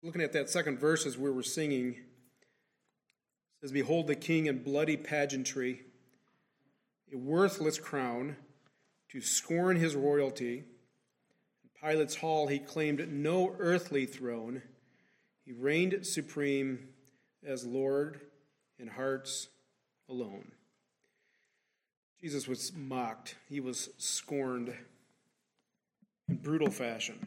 Looking at that second verse as we were singing, it says, "Behold the king in bloody pageantry, a worthless crown, to scorn his royalty. In Pilate's hall he claimed no earthly throne. He reigned supreme as Lord in hearts alone." Jesus was mocked. He was scorned in brutal fashion.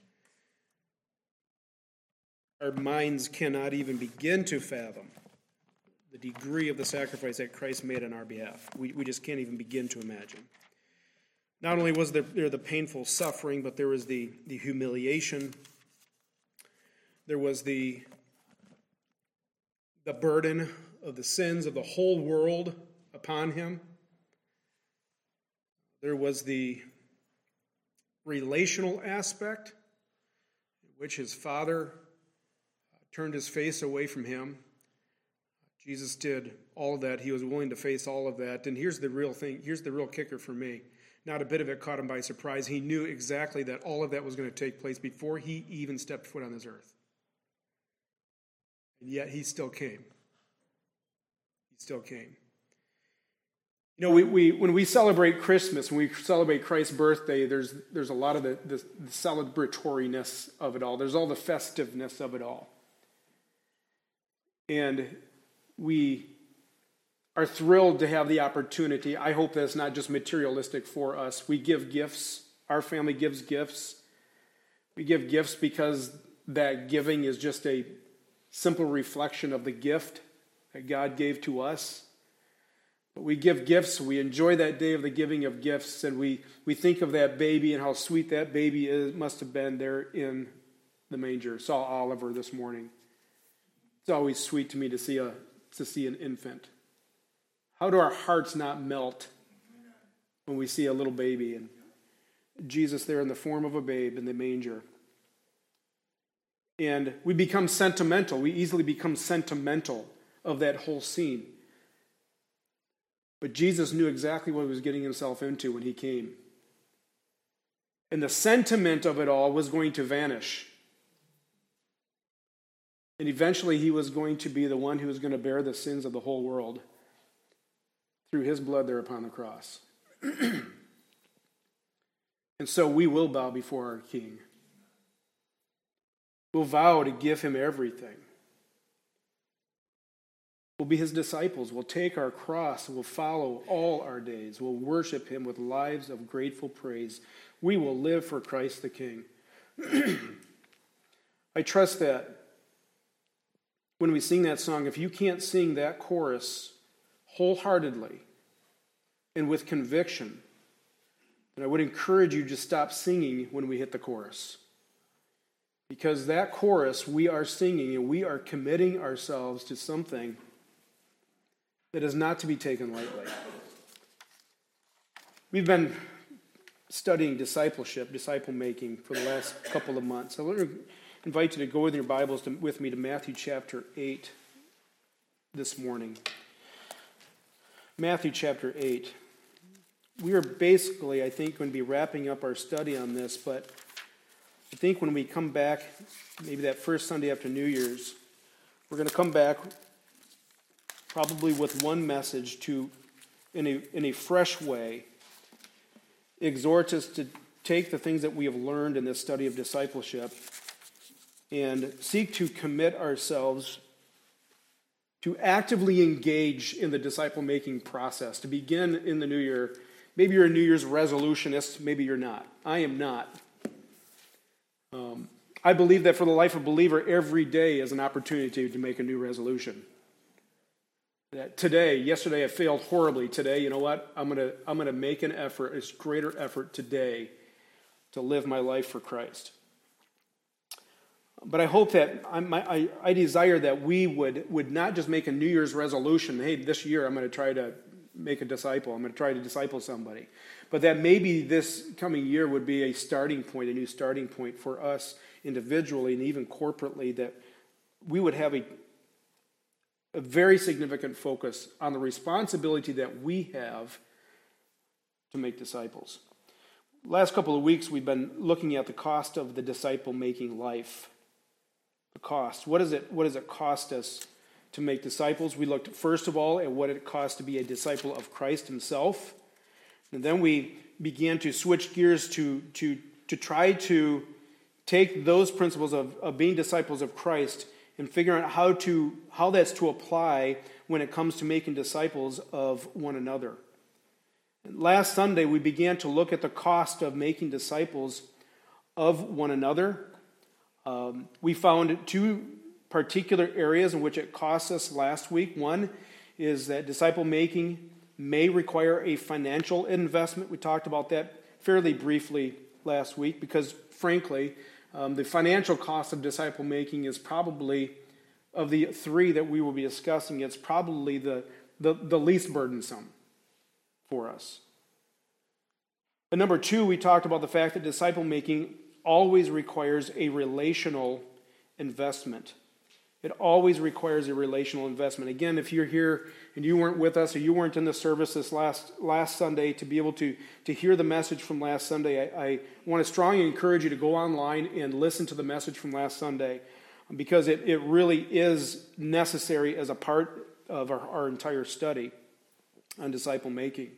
Our minds cannot even begin to fathom the degree of the sacrifice that Christ made on our behalf. We just can't even begin to imagine. Not only was there the painful suffering, but there was the humiliation. There was the burden of the sins of the whole world upon him. There was the relational aspect, in which his Father turned his face away from him. Jesus did all of that. He was willing to face all of that. And here's the real thing. Here's the real kicker for me. Not a bit of it caught him by surprise. He knew exactly that all of that was going to take place before he even stepped foot on this earth. And yet he still came. He still came. You know, when we celebrate Christmas, when we celebrate Christ's birthday, there's a lot of the celebratoriness of it all. There's all the festiveness of it all. And we are thrilled to have the opportunity. I hope that it's not just materialistic for us. We give gifts. Our family gives gifts. We give gifts because that giving is just a simple reflection of the gift that God gave to us. But we give gifts. We enjoy that day of the giving of gifts, and we think of that baby and how sweet that baby must have been there in the manger. Saw Oliver this morning. It's always sweet to me to see an infant. How do our hearts not melt when we see a little baby and Jesus there in the form of a babe in the manger? And we become sentimental. We easily become sentimental of that whole scene. But Jesus knew exactly what he was getting himself into when he came. And the sentiment of it all was going to vanish. And eventually he was going to be the one who was going to bear the sins of the whole world through his blood there upon the cross. And so we will bow before our King. We'll vow to give him everything. We'll be his disciples. We'll take our cross and we'll follow all our days. We'll worship him with lives of grateful praise. We will live for Christ the King. I trust that when we sing that song, if you can't sing that chorus wholeheartedly and with conviction, then I would encourage you to stop singing when we hit the chorus. Because that chorus we are singing and we are committing ourselves to something that is not to be taken lightly. We've been studying discipleship, disciple making for the last couple of months. I want to invite you to go with your Bibles with me to Matthew chapter 8 this morning. Matthew chapter 8. We are basically, I think, going to be wrapping up our study on this, but I think when we come back, maybe that first Sunday after New Year's, we're going to come back probably with one message to, in a fresh way, exhort us to take the things that we have learned in this study of discipleship and seek to commit ourselves to actively engage in the disciple-making process, to begin in the new year. Maybe you're a New Year's resolutionist, maybe you're not. I am not. I believe that for the life of a believer, every day is an opportunity to make a new resolution. That yesterday I failed horribly. Today, you know what? I'm gonna make an effort, a greater effort today to live my life for Christ. But I hope that I desire that we would not just make a New Year's resolution, hey, this year I'm going to try to make a disciple. I'm going to try to disciple somebody. But that maybe this coming year would be a starting point, a new starting point for us individually and even corporately, that we would have a very significant focus on the responsibility that we have to make disciples. Last couple of weeks, we've been looking at the cost of the disciple-making life. The cost. What does it cost us to make disciples? We looked first of all at what it costs to be a disciple of Christ himself. And then we began to switch gears to try to take those principles of being disciples of Christ and figure out how that's to apply when it comes to making disciples of one another. And last Sunday, we began to look at the cost of making disciples of one another. We found two particular areas in which it costs us last week. One is that disciple making may require a financial investment. We talked about that fairly briefly last week because, frankly, the financial cost of disciple making is probably, of the three that we will be discussing, it's probably the least burdensome for us. But number two, we talked about the fact that disciple making always requires a relational investment. It always requires a relational investment. Again, if you're here and you weren't with us or you weren't in the service this last Sunday to be able to hear the message from last Sunday, I want to strongly encourage you to go online and listen to the message from last Sunday because it really is necessary as a part of our entire study on disciple making.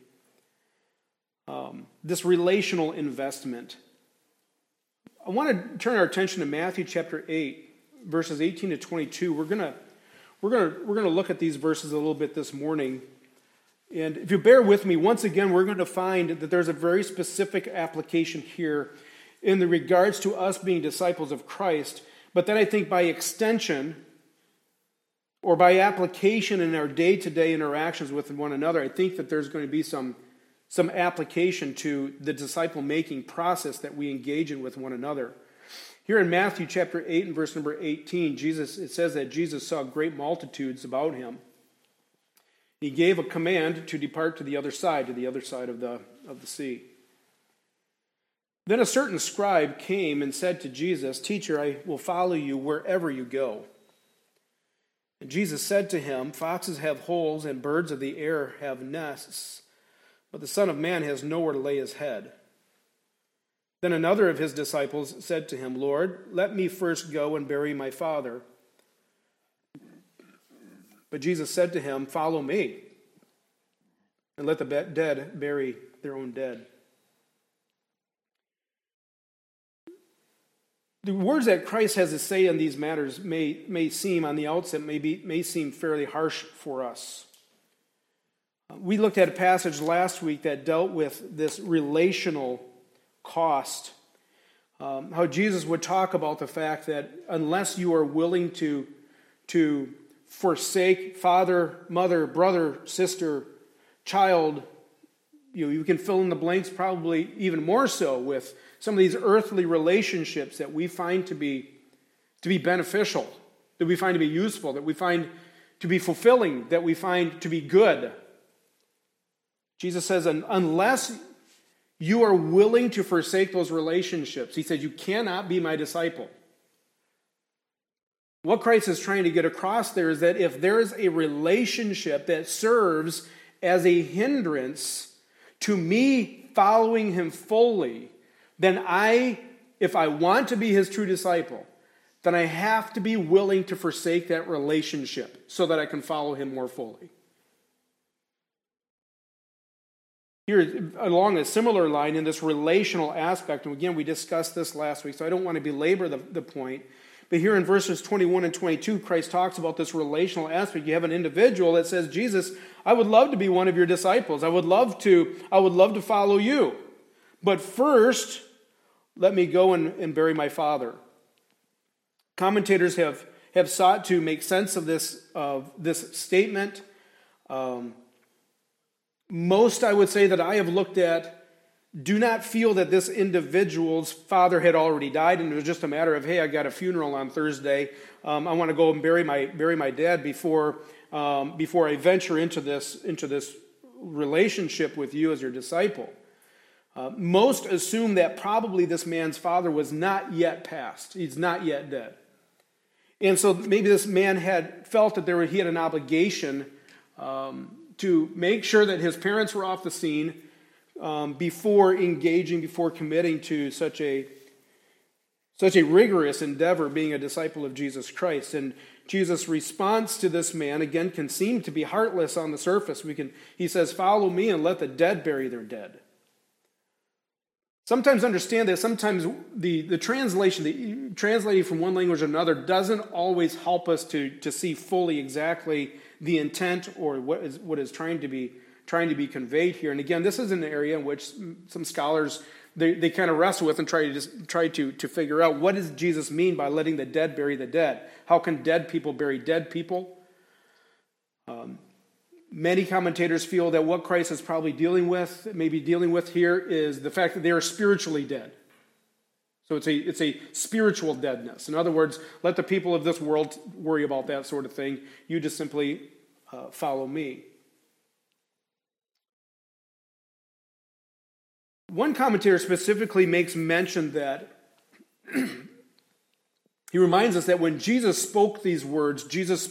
This relational investment. I want to turn our attention to Matthew chapter 8. Verses 18 to 22, we're gonna look at these verses a little bit this morning. And if you bear with me, once again, we're going to find that there's a very specific application here in the regards to us being disciples of Christ. But then I think by extension, or by application in our day-to-day interactions with one another, I think that there's going to be some application to the disciple-making process that we engage in with one another. Here in Matthew chapter 8 and verse number 18, it says that Jesus saw great multitudes about him. He gave a command to depart to the other side of the sea. Then a certain scribe came and said to Jesus, "Teacher, I will follow you wherever you go." And Jesus said to him, "Foxes have holes and birds of the air have nests, but the Son of Man has nowhere to lay his head." Then another of his disciples said to him, "Lord, let me first go and bury my father." But Jesus said to him, "Follow me, and let the dead bury their own dead." The words that Christ has to say on these matters may seem, on the outset, may seem fairly harsh for us. We looked at a passage last week that dealt with this relational cost. How Jesus would talk about the fact that unless you are willing to forsake father, mother, brother, sister, child, you can fill in the blanks probably even more so with some of these earthly relationships that we find to be beneficial, that we find to be useful, that we find to be fulfilling, that we find to be good. Jesus says, unless you are willing to forsake those relationships, he said, you cannot be my disciple. What Christ is trying to get across there is that if there is a relationship that serves as a hindrance to me following him fully, then if I want to be his true disciple, then I have to be willing to forsake that relationship so that I can follow him more fully. Here, along a similar line in this relational aspect, and again, we discussed this last week, so I don't want to belabor the point, but here in verses 21 and 22, Christ talks about this relational aspect. You have an individual that says, "Jesus, I would love to be one of your disciples. I would love to follow you. But first, let me go and bury my father." Commentators have sought to make sense of this statement. Most, I would say, that I have looked at do not feel that this individual's father had already died and it was just a matter of, hey, I got a funeral on Thursday. I want to go and bury my dad before I venture into this relationship with you as your disciple. Most assume that probably this man's father was not yet passed. He's not yet dead. And so maybe this man had felt that he had an obligation to make sure that his parents were off the scene before committing to such Such a rigorous endeavor being a disciple of Jesus Christ. And Jesus' response to this man, again, can seem to be heartless on the surface. He says, "Follow me and let the dead bury their dead." Sometimes understand that sometimes the translating from one language to another doesn't always help us to see fully exactly the intent or what is trying to be conveyed here. And again, this is an area in which some scholars they kind of wrestle with and try to figure out, what does Jesus mean by letting the dead bury the dead? How can dead people bury dead people? Many commentators feel that what Christ is probably dealing with here is the fact that they are spiritually dead. So it's a spiritual deadness. In other words, let the people of this world worry about that sort of thing. You just simply follow me. One commentator specifically makes mention that he reminds us that when Jesus spoke these words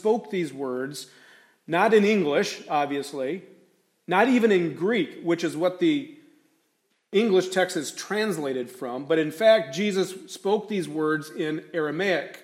not in English, obviously, not even in Greek, which is what the English text is translated from, but in fact, Jesus spoke these words in Aramaic.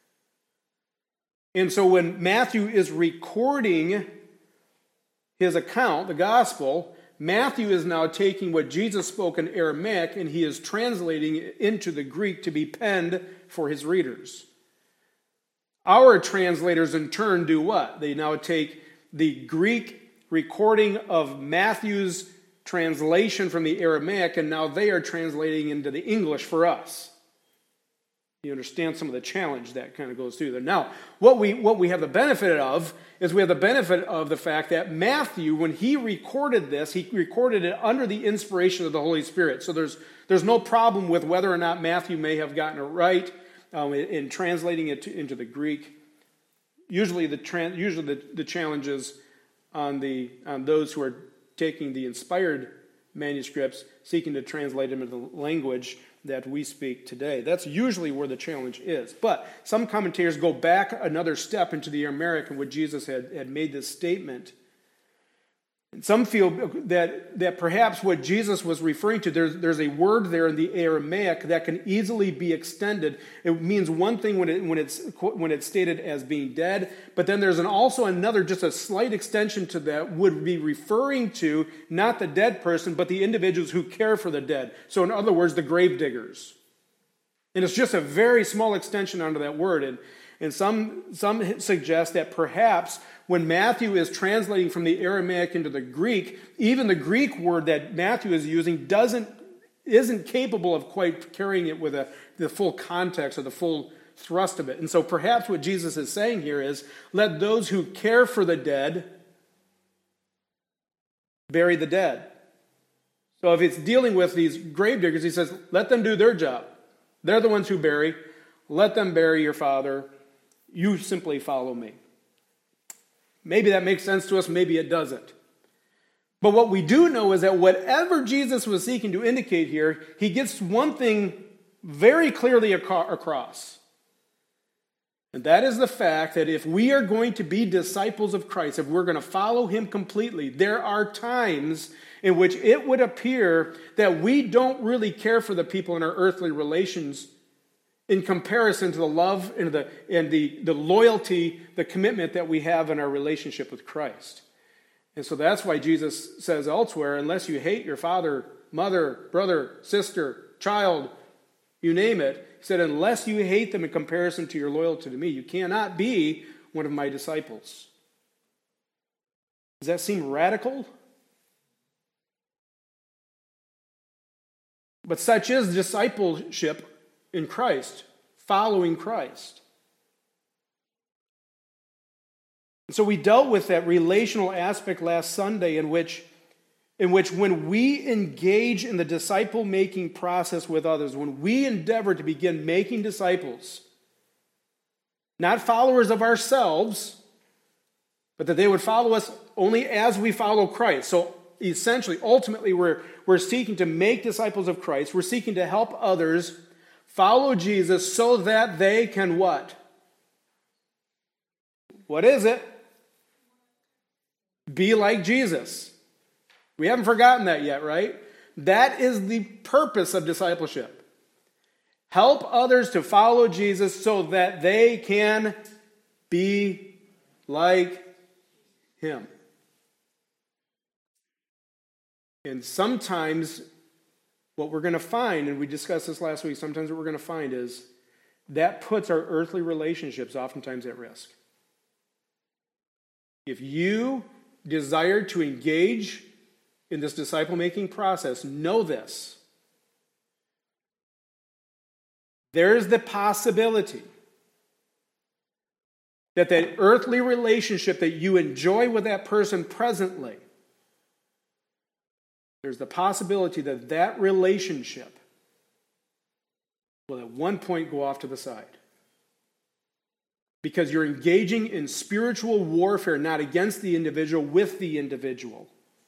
And so when Matthew is recording his account, the gospel, Matthew is now taking what Jesus spoke in Aramaic and he is translating it into the Greek to be penned for his readers. Our translators in turn do what? They now take the Greek recording of Matthew's translation from the Aramaic and now they are translating into the English for us. You understand some of the challenge that kind of goes through there. Now, what we have the benefit of is we have the benefit of the fact that Matthew, when he recorded this, he recorded it under the inspiration of the Holy Spirit. So there's no problem with whether or not Matthew may have gotten it right in translating it into the Greek. Usually the challenges on those who are taking the inspired manuscripts, seeking to translate them into the language that we speak today. That's usually where the challenge is. But some commentators go back another step into the Aramaic in which Jesus had made this statement. And some feel that perhaps what Jesus was referring to, there's a word there in the Aramaic that can easily be extended. It means one thing when it's stated as being dead, but then there's also another, just a slight extension to that, would be referring to not the dead person, but the individuals who care for the dead. So in other words, the grave diggers. And it's just a very small extension onto that word. And some suggest that perhaps when Matthew is translating from the Aramaic into the Greek, even the Greek word that Matthew is using isn't capable of quite carrying it with the full context or the full thrust of it. And so perhaps what Jesus is saying here is, let those who care for the dead bury the dead. So if it's dealing with these grave diggers, he says, let them do their job. They're the ones who bury. Let them bury your father. You simply follow me. Maybe that makes sense to us, maybe it doesn't. But what we do know is that whatever Jesus was seeking to indicate here, he gets one thing very clearly across. And that is the fact that if we are going to be disciples of Christ, if we're going to follow him completely, there are times in which it would appear that we don't really care for the people in our earthly relations in comparison to the love and the loyalty, the commitment that we have in our relationship with Christ. And so that's why Jesus says elsewhere, unless you hate your father, mother, brother, sister, child, you name it, he said, unless you hate them in comparison to your loyalty to me, you cannot be one of my disciples. Does that seem radical? But such is discipleship in Christ, following Christ. So we dealt with that relational aspect last Sunday in which when we engage in the disciple-making process with others, when we endeavor to begin making disciples, not followers of ourselves, but that they would follow us only as we follow Christ. So essentially, ultimately, we're seeking to make disciples of Christ. We're seeking to help others follow Jesus so that they can what? What is it? Be like Jesus. We haven't forgotten that yet, right? That is the purpose of discipleship. Help others to follow Jesus so that they can be like him. And sometimes what we're going to find, and we discussed this last week, sometimes what we're going to find is that puts our earthly relationships oftentimes at risk. If you desire to engage in this disciple-making process, know this. There's the possibility that earthly relationship that you enjoy with that person presently, there's the possibility that that relationship will at one point go off to the side. Because you're engaging in spiritual warfare, not against the individual, with the individual.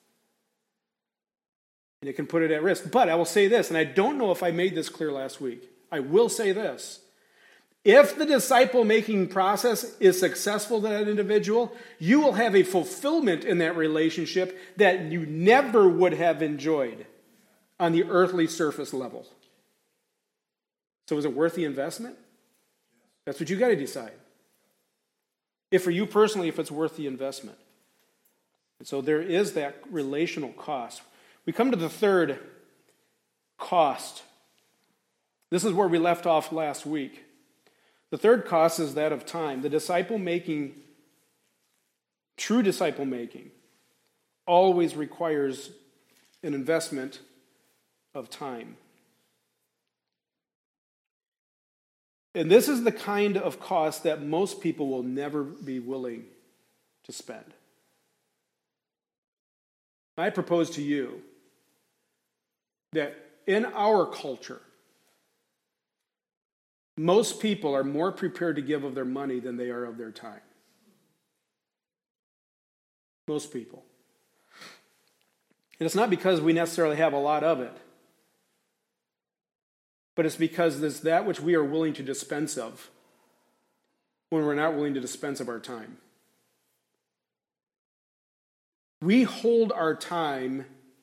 And it can put it at risk. But I will say this, and I don't know if I made this clear last week. I will say this. If the disciple-making process is successful to that individual, you will have a fulfillment in that relationship that you never would have enjoyed on the earthly surface level. So is it worth the investment? That's what you got to decide. If for you personally, if it's worth the investment. And so there is that relational cost. We come to the third cost. This is where we left off last week. The third cost is that of time. The disciple-making, true disciple-making, always requires an investment of time. And this is the kind of cost that most people will never be willing to spend. I propose to you that in our culture, most people are more prepared to give of their money than they are of their time. Most people. And it's not because we necessarily have a lot of it, but it's because it's that which we are willing to dispense of when we're not willing to dispense of our time. We hold our time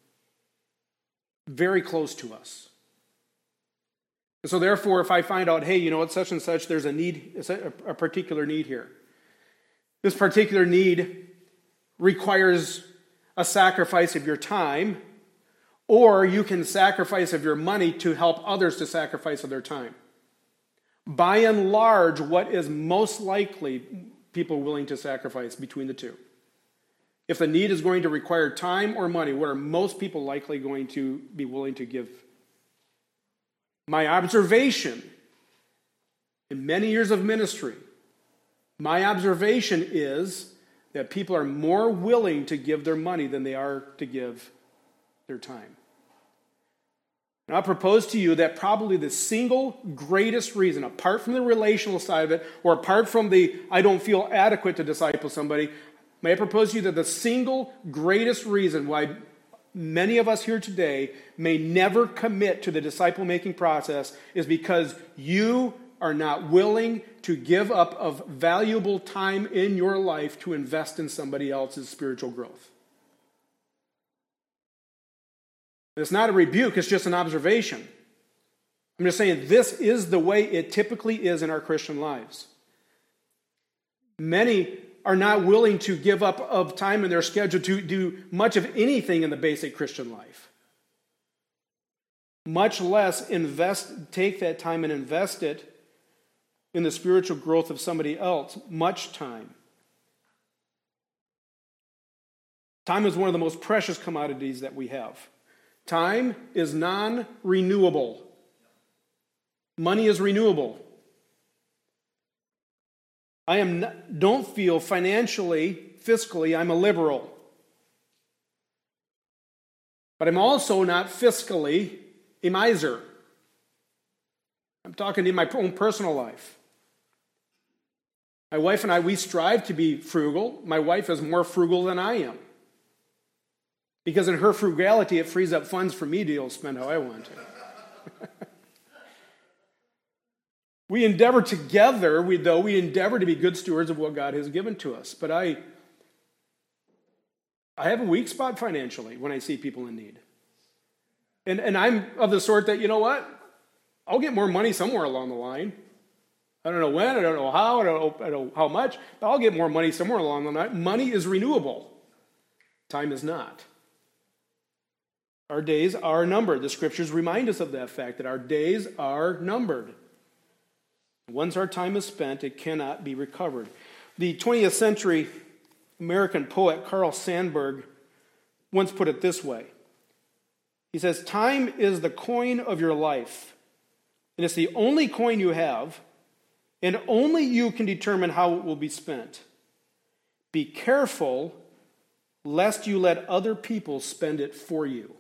very close to us. And so therefore, if I find out, hey, you know what, such and such, there's a need, a particular need here. This particular need requires a sacrifice of your time, or you can sacrifice of your money to help others to sacrifice of their time. By and large, what is most likely people willing to sacrifice between the two? If the need is going to require time or money, what are most people likely going to be willing to give? My observation in many years of ministry, my observation is that people are more willing to give their money than they are to give their time. And I propose to you that probably the single greatest reason, apart from the relational side of it, or apart from the I don't feel adequate to disciple somebody, may I propose to you that the single greatest reason why many of us here today may never commit to the disciple-making process is because you are not willing to give up of valuable time in your life to invest in somebody else's spiritual growth. It's not a rebuke, it's just an observation. I'm just saying this is the way it typically is in our Christian lives. Many are not willing to give up of time in their schedule to do much of anything in the basic Christian life. Much less take that time and invest it in the spiritual growth of somebody else. Much time. Time is one of the most precious commodities that we have. Time is non-renewable. Money is renewable. Don't feel financially, fiscally, I'm a liberal. But I'm also not fiscally a miser. I'm talking in my own personal life. My wife and I, we strive to be frugal. My wife is more frugal than I am. Because in her frugality, it frees up funds for me to be able to spend how I want to. We endeavor together, we endeavor to be good stewards of what God has given to us. But I have a weak spot financially when I see people in need. And I'm of the sort that, you know what? I'll get more money somewhere along the line. I don't know when, I don't know how, I don't know how much, but I'll get more money somewhere along the line. Money is renewable. Time is not. Our days are numbered. The scriptures remind us of that fact, that our days are numbered. Once our time is spent, it cannot be recovered. The 20th century American poet Carl Sandburg once put it this way. He says, "Time is the coin of your life, and it's the only coin you have, and only you can determine how it will be spent. Be careful lest you let other people spend it for you."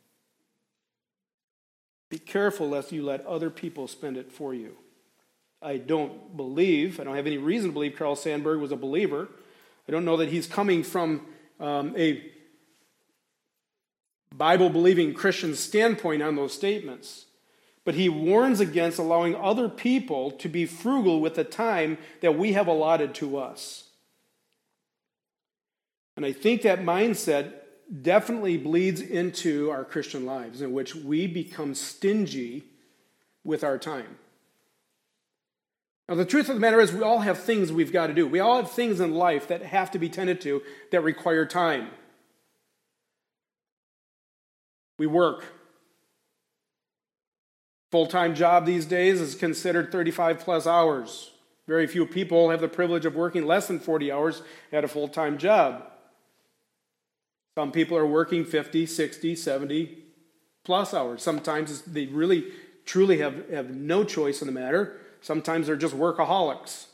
Be careful lest you let other people spend it for you. I don't have any reason to believe Carl Sandburg was a believer. I don't know that he's coming from a Bible-believing Christian standpoint on those statements. But he warns against allowing other people to be frugal with the time that we have allotted to us. And I think that mindset definitely bleeds into our Christian lives, in which we become stingy with our time. Now, the truth of the matter is we all have things we've got to do. We all have things in life that have to be tended to that require time. We work. Full-time job these days is considered 35 plus hours. Very few people have the privilege of working less than 40 hours at a full-time job. Some people are working 50, 60, 70 plus hours. Sometimes they really, truly have no choice in the matter. Sometimes they're just workaholics.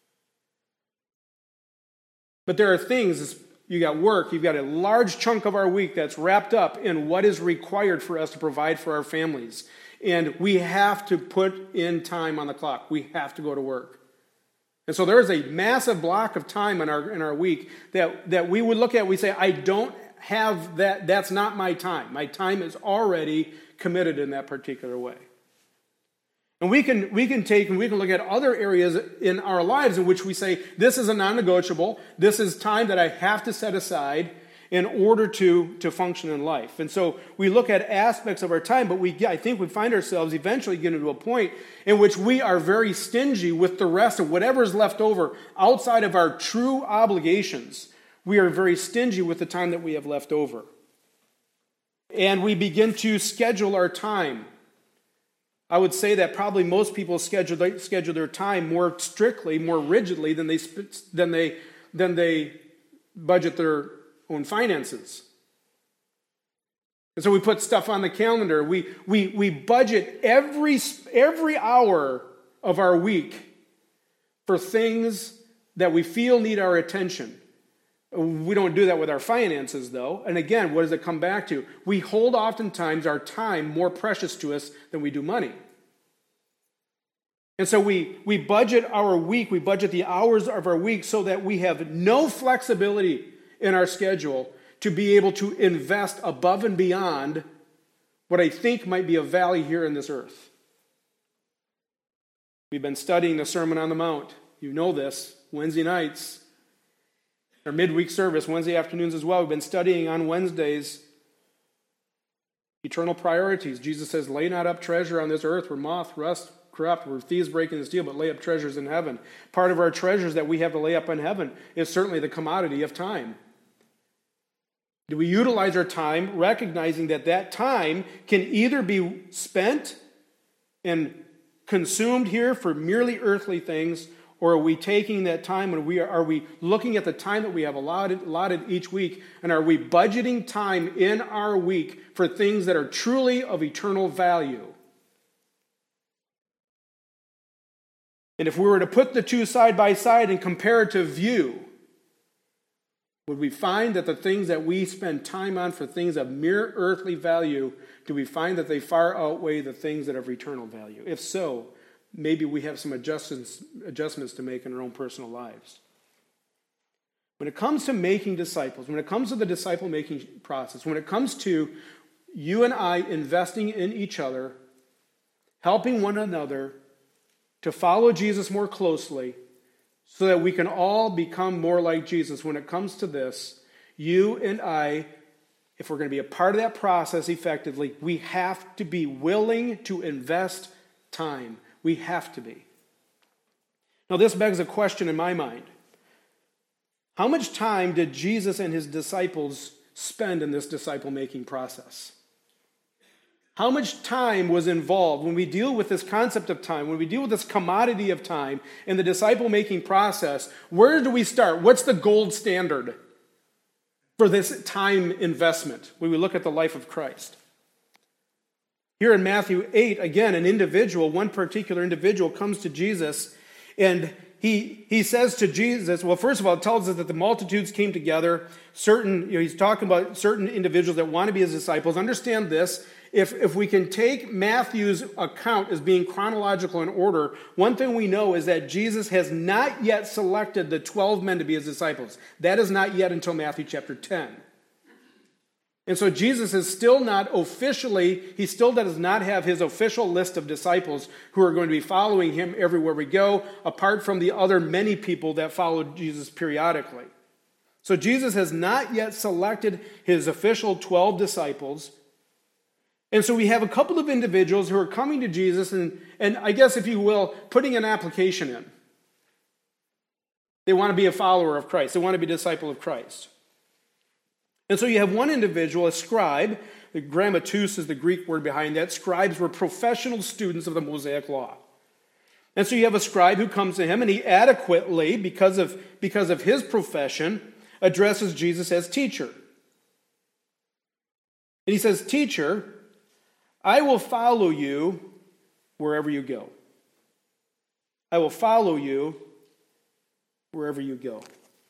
But there are things, you got work, you've got a large chunk of our week that's wrapped up in what is required for us to provide for our families. And we have to put in time on the clock. We have to go to work. And so there is a massive block of time in our week that we would look at, we say, I don't have that, that's not my time. My time is already committed in that particular way. And we can look at other areas in our lives in which we say, this is a non-negotiable, this is time that I have to set aside in order to function in life. And so we look at aspects of our time, but I think we find ourselves eventually getting to a point in which we are very stingy with the rest of whatever is left over outside of our true obligations. We are very stingy with the time that we have left over. And we begin to schedule our time. I would say that probably most people schedule their time more strictly, more rigidly than they budget their own finances. And so we put stuff on the calendar. We budget every hour of our week for things that we feel need our attention. We don't do that with our finances, though. And again, what does it come back to? We hold oftentimes our time more precious to us than we do money. And so we budget our week, we budget the hours of our week so that we have no flexibility in our schedule to be able to invest above and beyond what I think might be of value here in this earth. We've been studying the Sermon on the Mount. You know this, Wednesday nights. Our midweek service, Wednesday afternoons as well. We've been studying on Wednesdays eternal priorities. Jesus says, lay not up treasure on this earth where moth, rust, corrupt, where thieves break in and steal, but lay up treasures in heaven. Part of our treasures that we have to lay up in heaven is certainly the commodity of time. Do we utilize our time recognizing that time can either be spent and consumed here for merely earthly things, or are we taking that time and are we looking at the time that we have allotted each week, and are we budgeting time in our week for things that are truly of eternal value? And if we were to put the two side by side in comparative view, would we find that the things that we spend time on for things of mere earthly value, do we find that they far outweigh the things that have eternal value? If so, maybe we have some adjustments to make in our own personal lives. When it comes to making disciples, when it comes to the disciple-making process, when it comes to you and I investing in each other, helping one another to follow Jesus more closely so that we can all become more like Jesus, when it comes to this, you and I, if we're going to be a part of that process effectively, we have to be willing to invest time. We have to be. Now, this begs a question in my mind. How much time did Jesus and his disciples spend in this disciple-making process? How much time was involved when we deal with this concept of time, when we deal with this commodity of time in the disciple-making process? Where do we start? What's the gold standard for this time investment when we look at the life of Christ? Here in Matthew 8, again, one particular individual comes to Jesus, and he says to Jesus, well, first of all, it tells us that the multitudes came together. He's talking about certain individuals that want to be his disciples. Understand this. If we can take Matthew's account as being chronological in order, one thing we know is that Jesus has not yet selected the 12 men to be his disciples. That is not yet until Matthew chapter 10. And so Jesus is still not officially, he still does not have his official list of disciples who are going to be following him everywhere we go, apart from the other many people that followed Jesus periodically. So Jesus has not yet selected his official 12 disciples. And so we have a couple of individuals who are coming to Jesus and I guess, if you will, putting an application in. They want to be a follower of Christ. They want to be a disciple of Christ. And so you have one individual, a scribe. The grammatus is the Greek word behind that. Scribes were professional students of the Mosaic Law. And so you have a scribe who comes to him, and he adequately, because of his profession, addresses Jesus as teacher. And he says, "Teacher, I will follow you wherever you go. I will follow you wherever you go."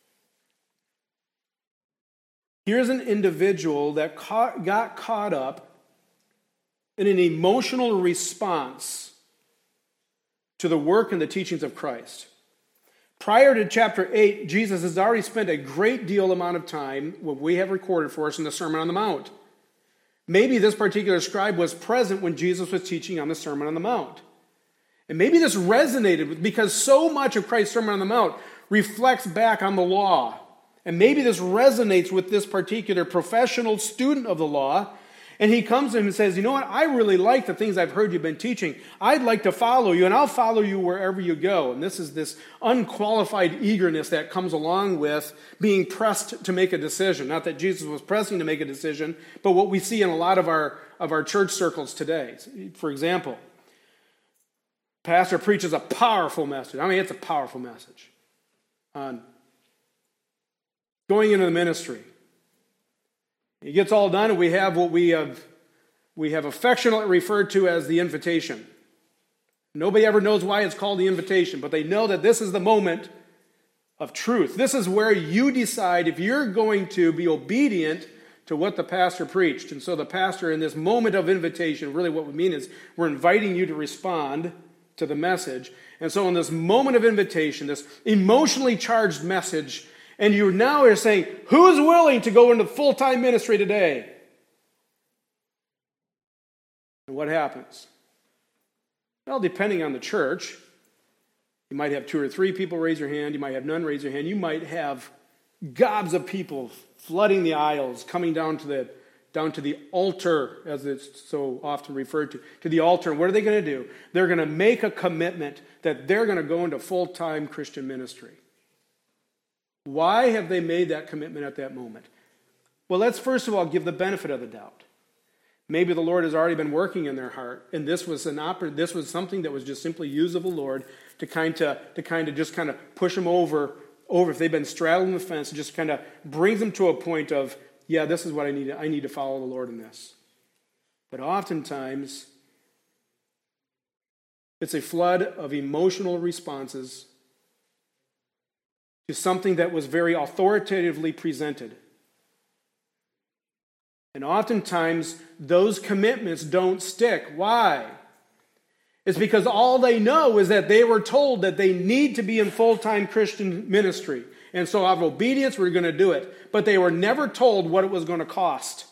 Here's an individual that got caught up in an emotional response to the work and the teachings of Christ. Prior to chapter 8, Jesus has already spent a great deal amount of time, what we have recorded for us, in the Sermon on the Mount. Maybe this particular scribe was present when Jesus was teaching on the Sermon on the Mount. And maybe this resonated because so much of Christ's Sermon on the Mount reflects back on the law. And maybe this resonates with this particular professional student of the law. And he comes to him and says, "You know what? I really like the things I've heard you've been teaching. I'd like to follow you, and I'll follow you wherever you go." And this is this unqualified eagerness that comes along with being pressed to make a decision. Not that Jesus was pressing to make a decision, but what we see in a lot of our church circles today. For example, pastor preaches a powerful message. I mean, it's a powerful message on going into the ministry. It gets all done, and we have what we have affectionately referred to as the invitation. Nobody ever knows why it's called the invitation, but they know that this is the moment of truth. This is where you decide if you're going to be obedient to what the pastor preached. And so the pastor, in this moment of invitation, really what we mean is we're inviting you to respond to the message. And so in this moment of invitation, this emotionally charged message, and you now are saying, who's willing to go into full-time ministry today? And what happens? Well, depending on the church, you might have 2 or 3 people raise your hand. You might have none raise your hand. You might have gobs of people flooding the aisles, coming down to the altar, as it's so often referred to the altar. And what are they going to do? They're going to make a commitment that they're going to go into full-time Christian ministry. Why have they made that commitment at that moment? Well, let's first of all give the benefit of the doubt. Maybe the Lord has already been working in their heart, and this was something that was just simply used of the Lord to kind of push them over if they've been straddling the fence, and just kind of brings them to a point of, yeah, this is what I need. I need to follow the Lord in this. But oftentimes, it's a flood of emotional responses to something that was very authoritatively presented. And oftentimes, those commitments don't stick. Why? It's because all they know is that they were told that they need to be in full-time Christian ministry. And so out of obedience, we're going to do it. But they were never told what it was going to cost.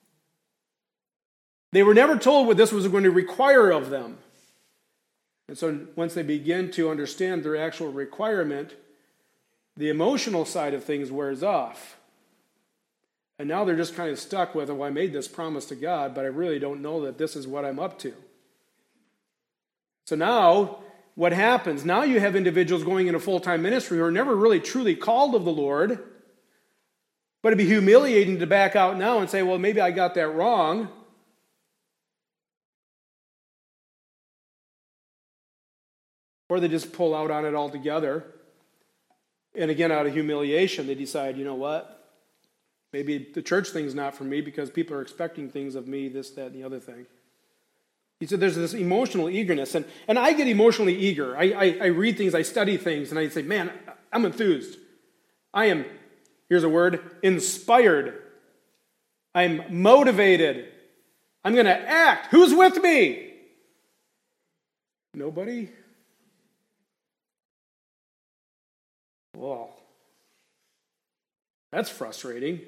They were never told what this was going to require of them. And so once they begin to understand their actual requirement, the emotional side of things wears off. And now they're just kind of stuck with, I made this promise to God, but I really don't know that this is what I'm up to. So now, what happens? Now you have individuals going into full-time ministry who are never really truly called of the Lord, but it'd be humiliating to back out now and say, well, maybe I got that wrong. Or they just pull out on it altogether. And again, out of humiliation, they decide, you know what? Maybe the church thing's not for me because people are expecting things of me, this, that, and the other thing. He said there's this emotional eagerness. And I get emotionally eager. I read things, I study things, and I say, man, I'm enthused. I am, here's a word, inspired. I'm motivated. I'm going to act. Who's with me? Nobody? Well, that's frustrating.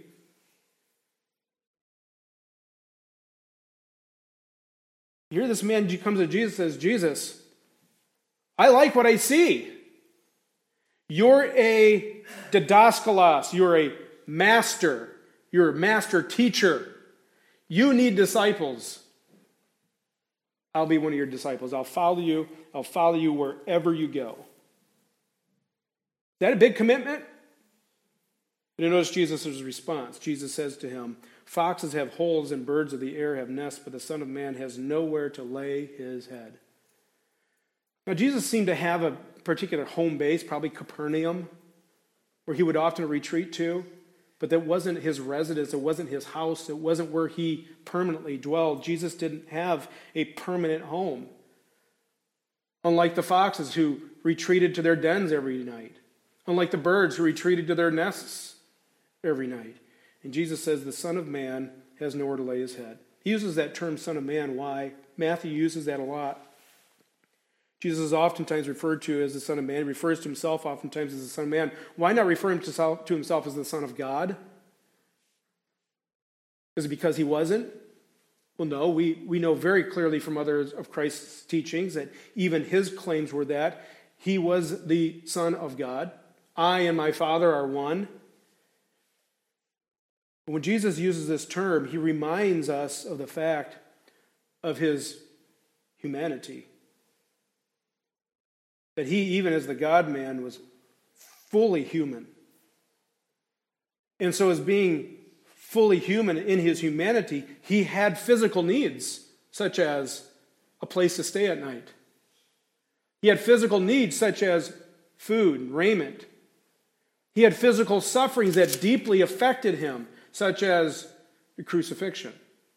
Here this man comes to Jesus and says, Jesus, I like what I see. You're a didaskalos. You're a master. You're a master teacher. You need disciples. I'll be one of your disciples. I'll follow you. I'll follow you wherever you go. Is that a big commitment? And notice Jesus' response. Jesus says to him, foxes have holes and birds of the air have nests, but the Son of Man has nowhere to lay his head. Now, Jesus seemed to have a particular home base, probably Capernaum, where he would often retreat to, but that wasn't his residence. It wasn't his house. It wasn't where he permanently dwelled. Jesus didn't have a permanent home. Unlike the foxes who retreated to their dens every night. Unlike the birds who retreated to their nests every night. And Jesus says the Son of Man has nowhere to lay his head. He uses that term Son of Man. Why? Matthew uses that a lot. Jesus is oftentimes referred to as the Son of Man. He refers to himself oftentimes as the Son of Man. Why not refer to himself as the Son of God? Is it because he wasn't? Well, no. We know very clearly from others of Christ's teachings that even his claims were that he was the Son of God. I and my Father are one. When Jesus uses this term, he reminds us of the fact of his humanity. That he, even as the God-man, was fully human. And so as being fully human in his humanity, he had physical needs, such as a place to stay at night. He had physical needs, such as food and raiment. He had physical sufferings that deeply affected him, such as the crucifixion.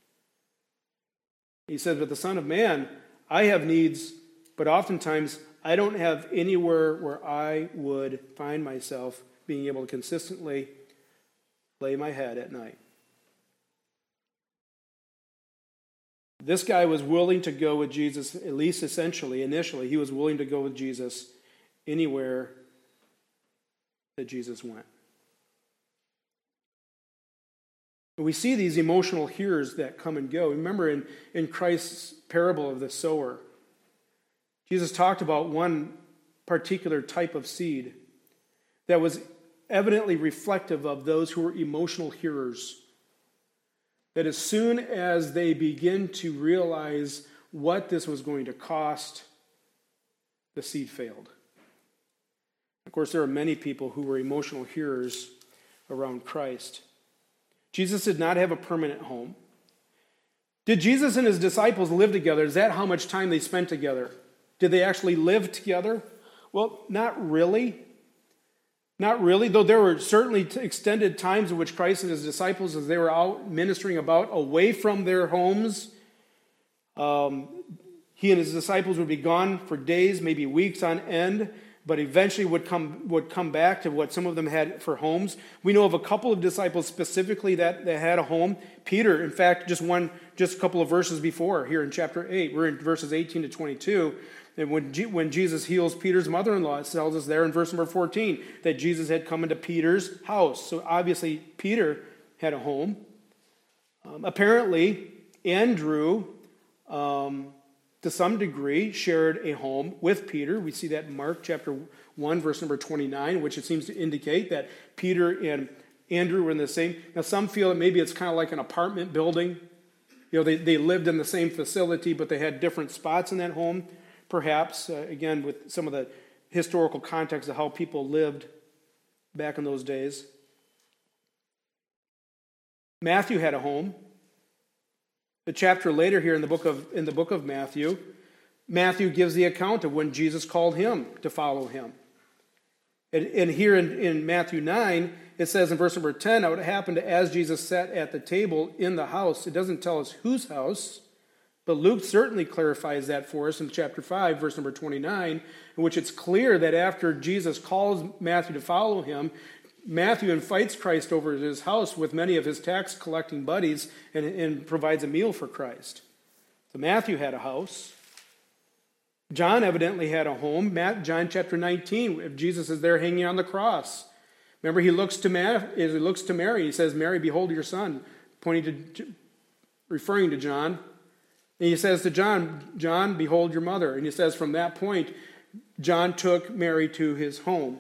He said, but the Son of Man, I have needs, but oftentimes I don't have anywhere where I would find myself being able to consistently lay my head at night. This guy was willing to go with Jesus, at least essentially, initially, he was willing to go with Jesus anywhere that Jesus went. We see these emotional hearers that come and go. Remember in Christ's parable of the sower, Jesus talked about one particular type of seed that was evidently reflective of those who were emotional hearers. That as soon as they begin to realize what this was going to cost, the seed failed. Of course, there are many people who were emotional hearers around Christ. Jesus did not have a permanent home. Did Jesus and his disciples live together? Is that how much time they spent together? Did they actually live together? Well, not really. Not really, though there were certainly extended times in which Christ and his disciples, as they were out ministering about away from their homes, he and his disciples would be gone for days, maybe weeks on end, but eventually would come back to what some of them had for homes. We know of a couple of disciples specifically that had a home. Peter, in fact, just a couple of verses before, here in chapter 8, we're in verses 18 to 22. And when Jesus heals Peter's mother-in-law, it tells us there in verse number 14 that Jesus had come into Peter's house. So obviously Peter had a home. Apparently Andrew, to some degree, shared a home with Peter. We see that in Mark chapter 1, verse number 29, which it seems to indicate that Peter and Andrew were in the same. Now some feel that maybe it's kind of like an apartment building. You know, they lived in the same facility, but they had different spots in that home. perhaps, again, with some of the historical context of how people lived back in those days. Matthew had a home. A chapter later here in the book of Matthew, Matthew gives the account of when Jesus called him to follow him. And here in Matthew 9, it says in verse number 10, now it happened as Jesus sat at the table in the house. It doesn't tell us whose house, but Luke certainly clarifies that for us in chapter 5, verse number 29, in which it's clear that after Jesus calls Matthew to follow him, Matthew invites Christ over to his house with many of his tax-collecting buddies and provides a meal for Christ. So Matthew had a house. John evidently had a home. John chapter 19, Jesus is there hanging on the cross. Remember, he looks to Mary. He says, Mary, behold your son, referring to John. And he says to John, John, behold your mother. And he says from that point, John took Mary to his home.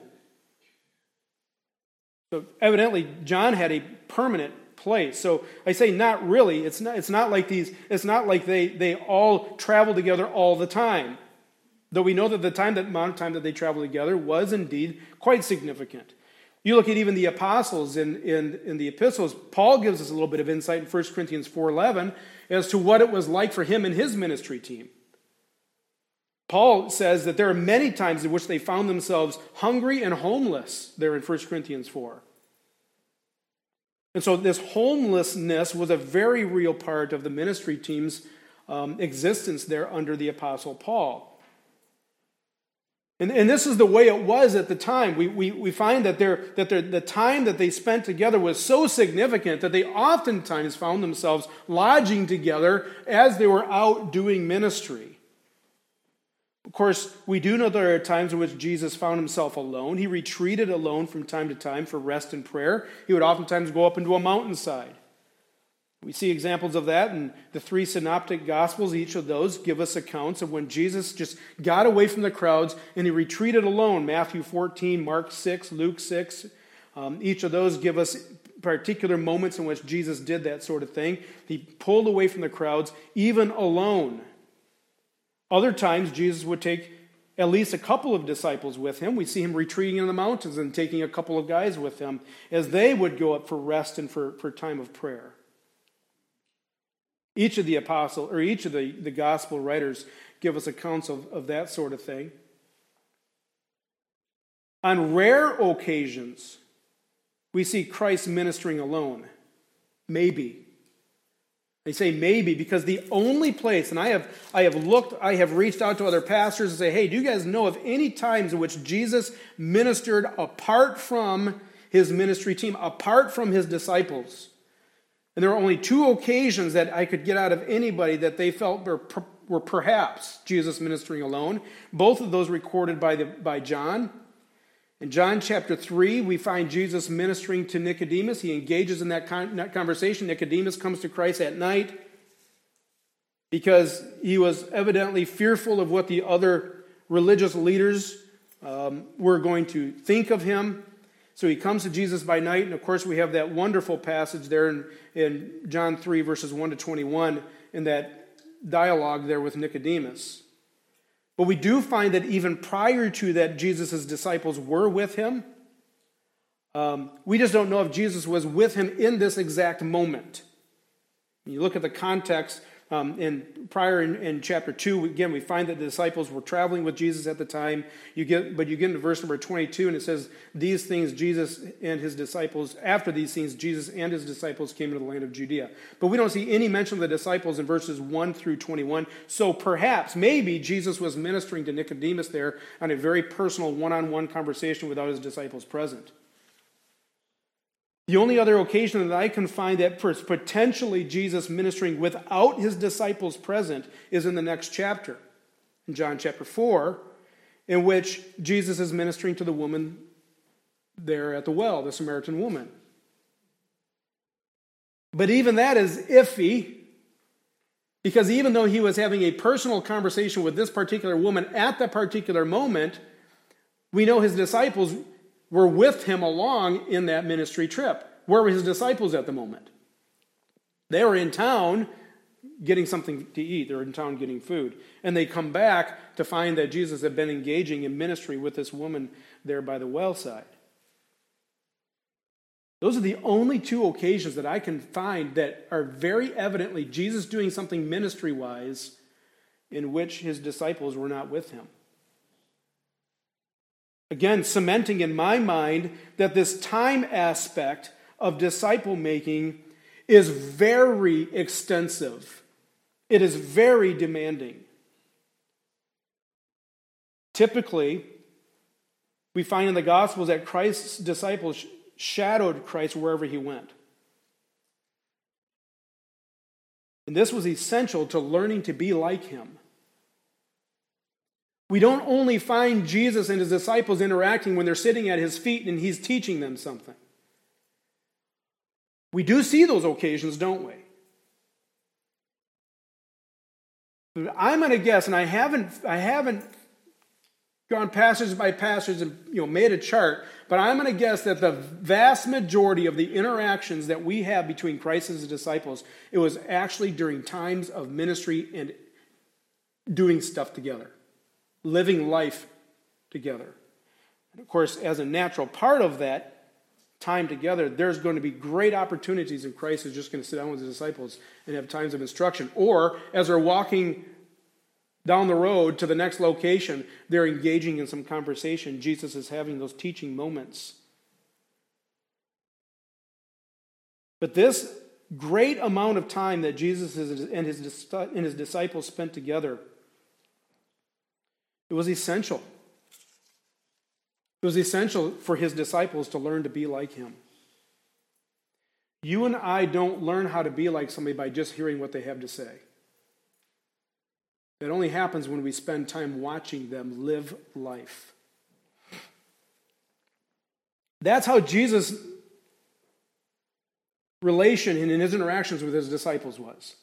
So evidently, John had a permanent place. So I say not really. It's not like they all travel together all the time. Though we know that the amount of time that they traveled together was indeed quite significant. You look at even the apostles in the epistles, Paul gives us a little bit of insight in 1 Corinthians 4:11 as to what it was like for him and his ministry team. Paul says that there are many times in which they found themselves hungry and homeless there in 1 Corinthians 4. And so this homelessness was a very real part of the ministry team's existence there under the Apostle Paul. And this is the way it was at the time. We find that the time that they spent together was so significant that they oftentimes found themselves lodging together as they were out doing ministry. Of course, we do know there are times in which Jesus found himself alone. He retreated alone from time to time for rest and prayer. He would oftentimes go up into a mountainside. We see examples of that in the 3 synoptic gospels. Each of those give us accounts of when Jesus just got away from the crowds and he retreated alone. Matthew 14, Mark 6, Luke 6. Each of those give us particular moments in which Jesus did that sort of thing. He pulled away from the crowds, even alone. Other times, Jesus would take at least a couple of disciples with him. We see him retreating in the mountains and taking a couple of guys with him as they would go up for rest and for time of prayer. Each of the gospel writers give us accounts of that sort of thing. On rare occasions, we see Christ ministering alone. Maybe. I say maybe because the only place, and I have reached out to other pastors and say, hey, do you guys know of any times in which Jesus ministered apart from his ministry team, apart from his disciples? And there are only 2 occasions that I could get out of anybody that they felt were perhaps Jesus ministering alone. Both of those recorded by John. In John chapter 3, we find Jesus ministering to Nicodemus. He engages in that conversation. Nicodemus comes to Christ at night because he was evidently fearful of what the other religious leaders were going to think of him. So he comes to Jesus by night, and of course we have that wonderful passage there in John 3, verses 1 to 21, in that dialogue there with Nicodemus. But we do find that even prior to that, Jesus' disciples were with him. We just don't know if Jesus was with him in this exact moment. When you look at the context, in chapter 2, again, we find that the disciples were traveling with Jesus at the time. But you get into verse number 22, and it says, these things Jesus and his disciples, after these things, Jesus and his disciples came into the land of Judea. But we don't see any mention of the disciples in verses 1 through 21. So perhaps, maybe, Jesus was ministering to Nicodemus there on a very personal one-on-one conversation without his disciples present. The only other occasion that I can find that potentially Jesus ministering without his disciples present is in the next chapter, in John chapter 4, in which Jesus is ministering to the woman there at the well, the Samaritan woman. But even that is iffy, because even though he was having a personal conversation with this particular woman at that particular moment, we know his disciples were with him along in that ministry trip. Where were his disciples at the moment? They were in town getting something to eat. They're in town getting food. And they come back to find that Jesus had been engaging in ministry with this woman there by the well side. Those are the only two occasions that I can find that are very evidently Jesus doing something ministry-wise in which his disciples were not with him. Again, cementing in my mind that this time aspect of disciple making is very extensive. It is very demanding. Typically, we find in the Gospels that Christ's disciples shadowed Christ wherever he went. And this was essential to learning to be like him. We don't only find Jesus and his disciples interacting when they're sitting at his feet and he's teaching them something. We do see those occasions, don't we? I'm going to guess, and I haven't gone passage by passage and made a chart, but I'm going to guess that the vast majority of the interactions that we have between Christ and his disciples, it was actually during times of ministry and doing stuff together, living life together. And of course, as a natural part of that time together, there's going to be great opportunities if Christ is just going to sit down with his disciples and have times of instruction. Or as they're walking down the road to the next location, they're engaging in some conversation. Jesus is having those teaching moments. But this great amount of time that Jesus and his disciples spent together, it was essential. It was essential for his disciples to learn to be like him. You and I don't learn how to be like somebody by just hearing what they have to say. It only happens when we spend time watching them live life. That's how Jesus' relation and in his interactions with his disciples was.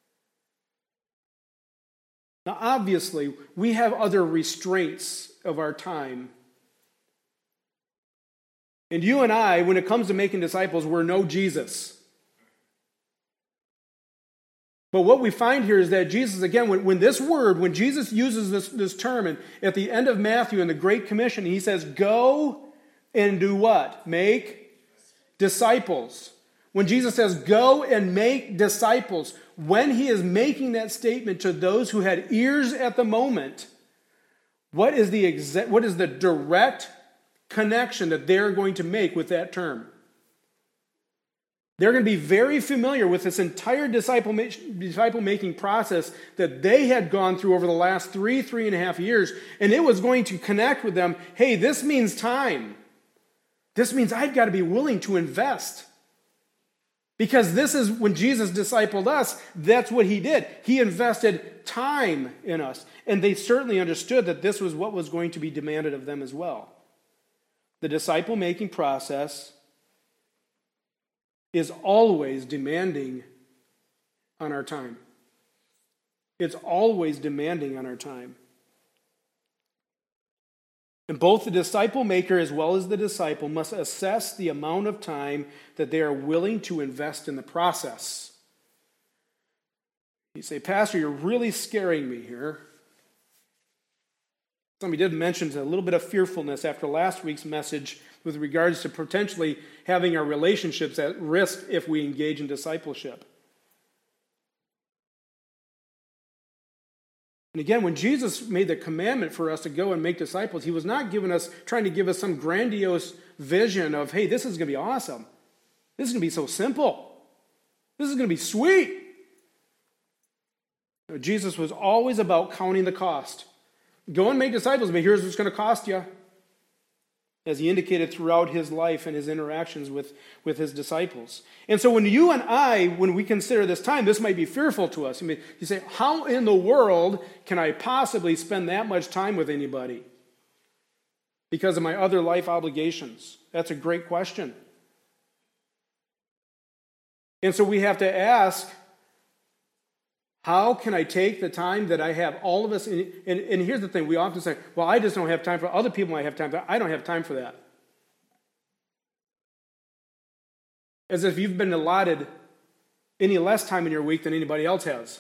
Now, obviously, we have other restraints of our time. And you and I, when it comes to making disciples, we're no Jesus. But what we find here is that Jesus, again, when Jesus uses this term, and at the end of Matthew in the Great Commission, he says, go and do what? Make disciples. When Jesus says, go and make disciples, when he is making that statement to those who had ears at the moment, what is the direct connection that they're going to make with that term? They're going to be very familiar with this entire disciple-making process that they had gone through over the last 3.5 years, and it was going to connect with them. Hey, this means time. This means I've got to be willing to invest. Because this is when Jesus discipled us, that's what he did. He invested time in us. And they certainly understood that this was what was going to be demanded of them as well. The disciple-making process is always demanding on our time. It's always demanding on our time. And both the disciple maker as well as the disciple must assess the amount of time that they are willing to invest in the process. You say, Pastor, you're really scaring me here. Somebody did mention a little bit of fearfulness after last week's message with regards to potentially having our relationships at risk if we engage in discipleship. And again, when Jesus made the commandment for us to go and make disciples, he was not trying to give us some grandiose vision of, hey, this is going to be awesome. This is going to be so simple. This is going to be sweet. No, Jesus was always about counting the cost. Go and make disciples, but here's what's going to cost you. As he indicated throughout his life and his interactions with his disciples. And so when you and I, when we consider this time, this might be fearful to us. I mean, you say, how in the world can I possibly spend that much time with anybody? Because of my other life obligations. That's a great question. And so we have to ask, how can I take the time that I have, all of us, and here's the thing, we often say, well, I just don't have time for, other people might have time for that. I don't have time for that. As if you've been allotted any less time in your week than anybody else has.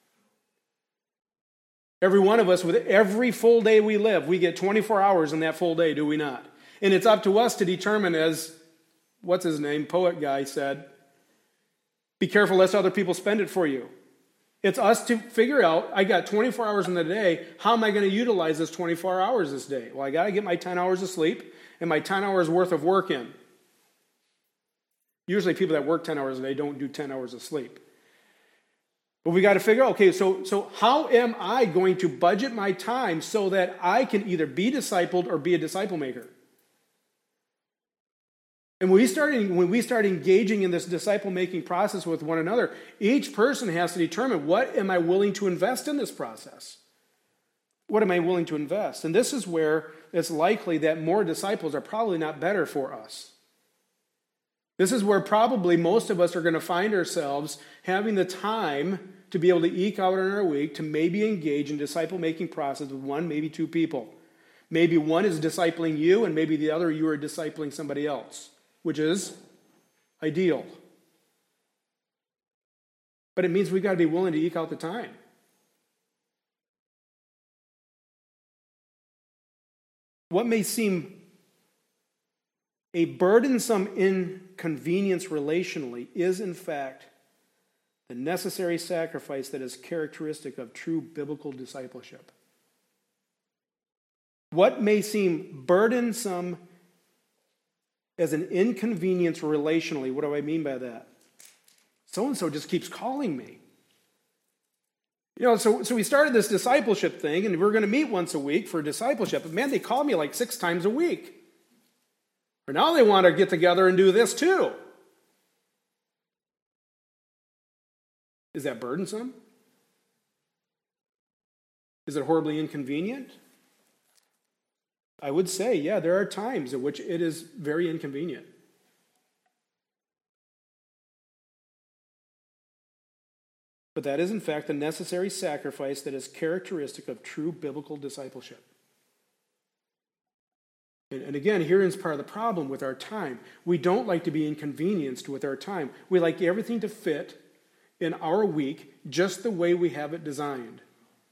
Every one of us, with every full day we live, we get 24 hours in that full day, do we not? And it's up to us to determine, as, what's his name, poet guy said, be careful lest other people spend it for you. It's us to figure out, I got 24 hours in the day, how am I going to utilize this 24 hours this day? Well, I got to get my 10 hours of sleep and my 10 hours worth of work in. Usually people that work 10 hours a day don't do 10 hours of sleep. But we got to figure out, okay, so how am I going to budget my time so that I can either be discipled or be a disciple maker? And when we start engaging in this disciple-making process with one another, each person has to determine, what am I willing to invest in this process? What am I willing to invest? And this is where it's likely that more disciples are probably not better for us. This is where probably most of us are going to find ourselves having the time to be able to eke out in our week to maybe engage in disciple-making process with one, maybe two people. Maybe one is discipling you, and maybe the other you are discipling somebody else, which is ideal. But it means we've got to be willing to eke out the time. What may seem a burdensome inconvenience relationally is, in fact, the necessary sacrifice that is characteristic of true biblical discipleship. What may seem burdensome as an inconvenience relationally, what do I mean by that? So-and-so just keeps calling me. So we started this discipleship thing, and we're going to meet once a week for discipleship. But man, they call me like 6 times a week. Or now they want to get together and do this too. Is that burdensome? Is it horribly inconvenient? I would say, yeah, there are times in which it is very inconvenient. But that is, in fact, the necessary sacrifice that is characteristic of true biblical discipleship. And again, herein is part of the problem with our time. We don't like to be inconvenienced with our time. We like everything to fit in our week just the way we have it designed.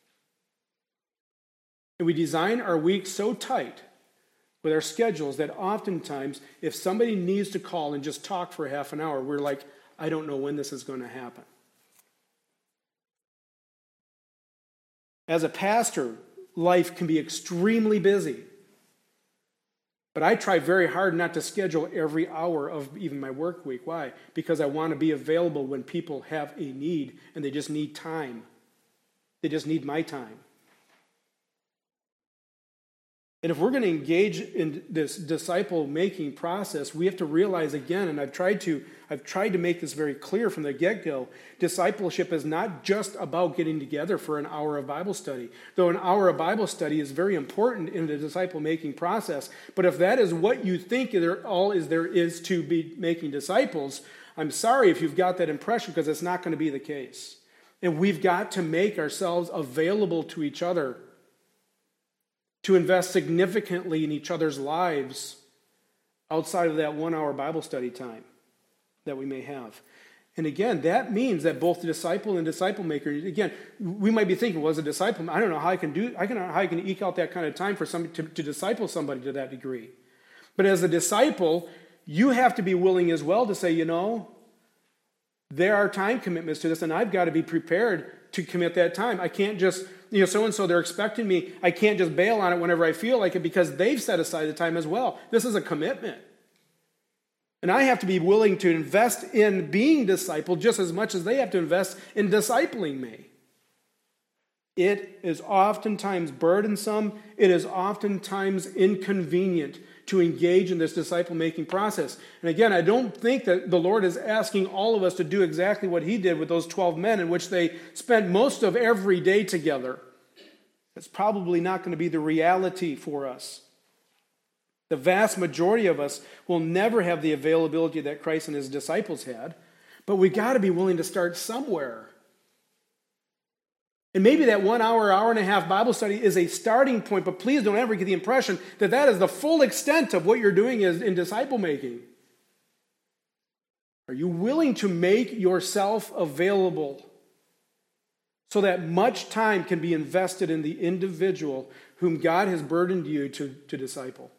And we design our week so tight with our schedules that oftentimes, if somebody needs to call and just talk for half an hour, we're like, I don't know when this is going to happen. As a pastor, life can be extremely busy. But I try very hard not to schedule every hour of even my work week. Why? Because I want to be available when people have a need and they just need time. They just need my time. And if we're going to engage in this disciple-making process, we have to realize again, and I've tried to make this very clear from the get-go, discipleship is not just about getting together for an hour of Bible study. Though an hour of Bible study is very important in the disciple-making process, but if that is what you think all there is to be making disciples, I'm sorry if you've got that impression, because it's not going to be the case. And we've got to make ourselves available to each other, to invest significantly in each other's lives outside of that 1 hour Bible study time that we may have. And again, that means that both the disciple and disciple maker, again, we might be thinking, well, as a disciple, I don't know how I can eke out that kind of time for somebody to disciple somebody to that degree. But as a disciple, you have to be willing as well to say, there are time commitments to this, and I've got to be prepared to commit that time. I can't just, so-and-so, they're expecting me. I can't just bail on it whenever I feel like it because they've set aside the time as well. This is a commitment. And I have to be willing to invest in being discipled just as much as they have to invest in discipling me. It is oftentimes burdensome. It is oftentimes inconvenient to engage in this disciple-making process. And again, I don't think that the Lord is asking all of us to do exactly what He did with those 12 men in which they spent most of every day together. That's probably not going to be the reality for us. The vast majority of us will never have the availability that Christ and His disciples had, but we've got to be willing to start somewhere. And maybe that 1 hour, hour and a half Bible study is a starting point, but please don't ever get the impression that that is the full extent of what you're doing in disciple making. Are you willing to make yourself available so that much time can be invested in the individual whom God has burdened you to disciple?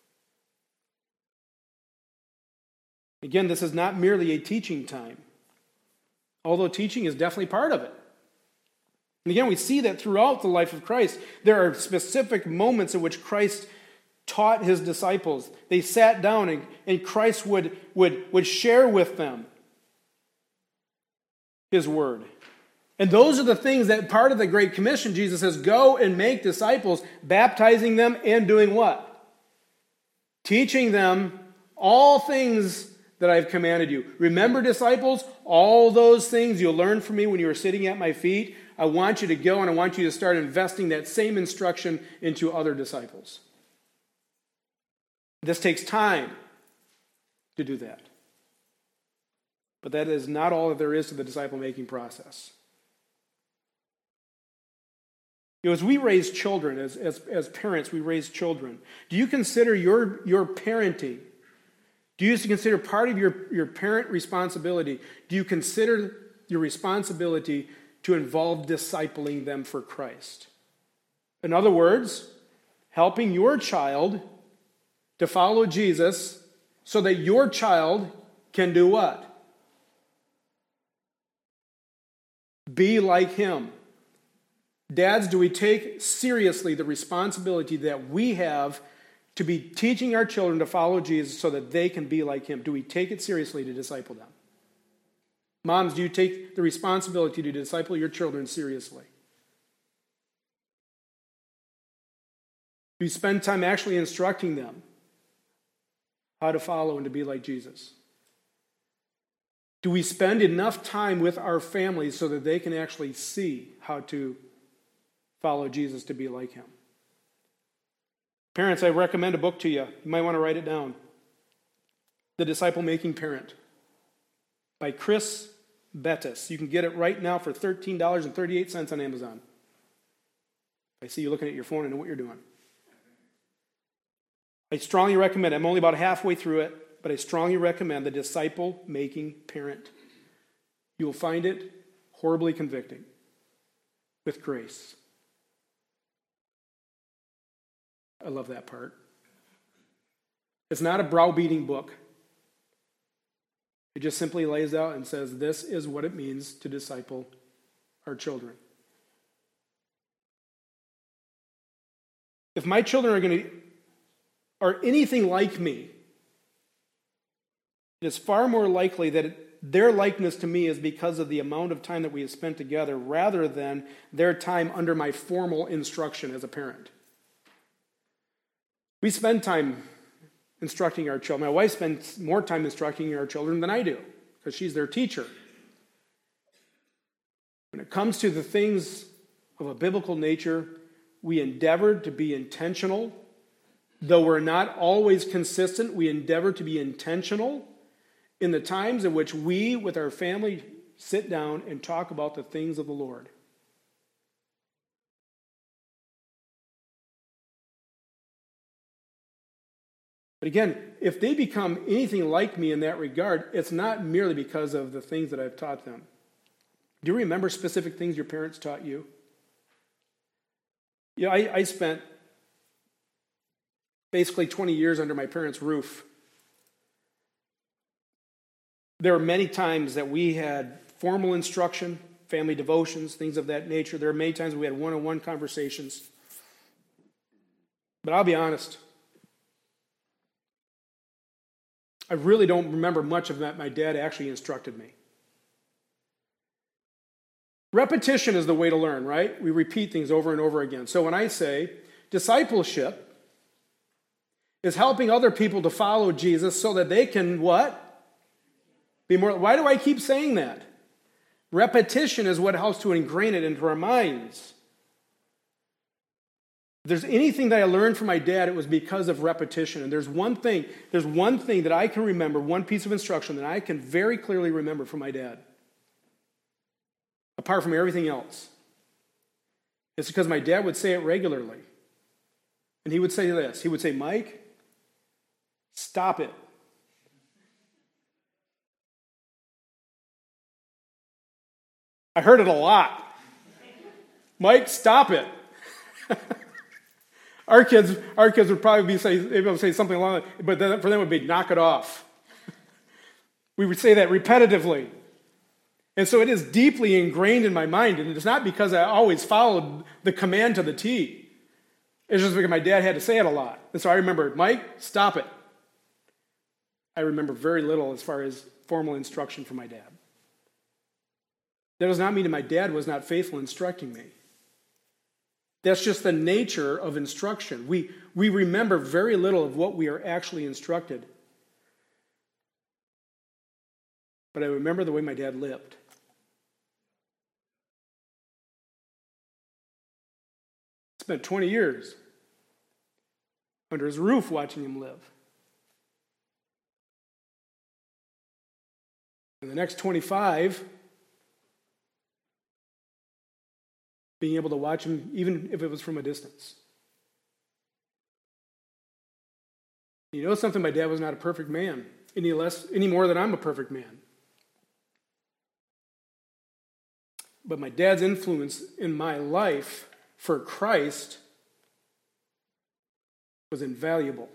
Again, this is not merely a teaching time, although teaching is definitely part of it. And again, we see that throughout the life of Christ, there are specific moments in which Christ taught his disciples. They sat down and Christ would share with them his word. And those are the things that part of the Great Commission, Jesus says, go and make disciples, baptizing them and doing what? Teaching them all things that I've commanded you. Remember, disciples, all those things you learned from me when you were sitting at my feet. I want you to go and I want you to start investing that same instruction into other disciples. This takes time to do that. But that is not all that there is to the disciple-making process. As we raise children, as parents, we raise children. Do you consider your parenting? Do you consider part of your parent responsibility? Do you consider your responsibility to involve discipling them for Christ? In other words, helping your child to follow Jesus so that your child can do what? Be like him. Dads, do we take seriously the responsibility that we have to be teaching our children to follow Jesus so that they can be like him? Do we take it seriously to disciple them? Moms, do you take the responsibility to disciple your children seriously? Do you spend time actually instructing them how to follow and to be like Jesus? Do we spend enough time with our families so that they can actually see how to follow Jesus, to be like him? Parents, I recommend a book to you. You might want to write it down. The Disciple-Making Parent by Chris Bettis. You can get it right now for $13.38 on Amazon. I see you looking at your phone and know what you're doing. I strongly recommend it. I'm only about halfway through it, but I strongly recommend The Disciple-Making Parent. You will find it horribly convicting with grace. I love that part. It's not a browbeating book. It just simply lays out and says, this is what it means to disciple our children. If my children are anything like me, it is far more likely that their likeness to me is because of the amount of time that we have spent together rather than their time under my formal instruction as a parent. We spend time instructing our children. My wife spends more time instructing our children than I do because she's their teacher. When it comes to the things of a biblical nature, we endeavor to be intentional. Though we're not always consistent, we endeavor to be intentional in the times in which we, with our family, sit down and talk about the things of the Lord. But again, if they become anything like me in that regard, it's not merely because of the things that I've taught them. Do you remember specific things your parents taught you? Yeah, I spent basically 20 years under my parents' roof. There were many times that we had formal instruction, family devotions, things of that nature. There are many times we had one-on-one conversations. But I'll be honest, I really don't remember much of that my dad actually instructed me. Repetition is the way to learn, right? We repeat things over and over again. So when I say discipleship is helping other people to follow Jesus so that they can what? Be more. Why do I keep saying that? Repetition is what helps to ingrain it into our minds. If there's anything that I learned from my dad, it was because of repetition. And there's one thing that I can remember, one piece of instruction that I can very clearly remember from my dad, apart from everything else. It's because my dad would say it regularly. And he would say this. He would say, Mike, stop it. I heard it a lot. Mike, stop it. Our kids would probably be able to say something along that, but then for them it would be knock it off. We would say that repetitively. And so it is deeply ingrained in my mind, and it's not because I always followed the command to the T. It's just because my dad had to say it a lot. And so I remember, Mike, stop it. I remember very little as far as formal instruction from my dad. That does not mean that my dad was not faithful in instructing me. That's just the nature of instruction. We remember very little of what we are actually instructed. But I remember the way my dad lived. Spent 20 years under his roof watching him live. And the next 25, being able to watch him even if it was from a distance. You know something? My dad was not a perfect man, any more than I'm a perfect man. But my dad's influence in my life for Christ was invaluable.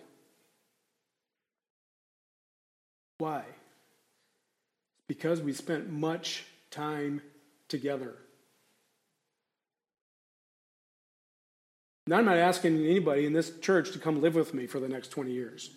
Why? Because we spent much time together. Now, I'm not asking anybody in this church to come live with me for the next 20 years.